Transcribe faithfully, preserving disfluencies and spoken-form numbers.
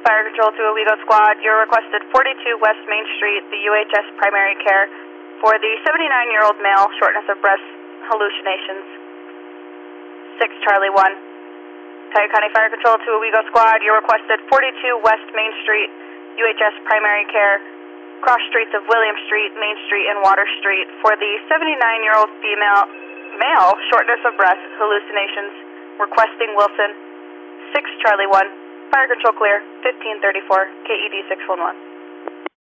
Fire Control to Owego Squad, you're requested forty-two West Main Street, the U H S Primary Care, for the seventy-nine-year-old male, shortness of breath, hallucinations. six Charlie one. Cuyahoga County Fire Control to Owego Squad, you're requested forty-two West Main Street, U H S Primary Care, cross streets of William Street, Main Street, and Water Street, for the seventy-nine-year-old female, male, shortness of breath, hallucinations, requesting Wilson. six Charlie one. Fire Control clear, fifteen thirty-four, K E D six one one.